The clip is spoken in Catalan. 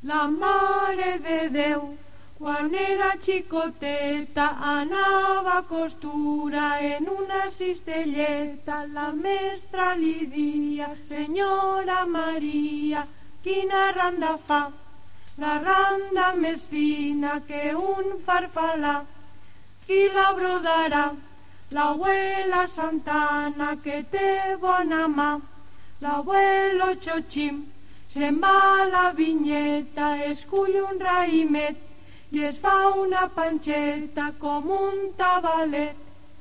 La Mare de Déu, quan era xicoteta, anava a costura en una cistelleta. La mestra li dia: senyora Maria, quina randa fa? La randa més fina que un farfalà. Qui la brodarà? L'abuela Santana, que té bona mà. L'abuelo Xochim se'n va a la vinyeta, escull un raïmet i es fa una panxeta com un tabalet.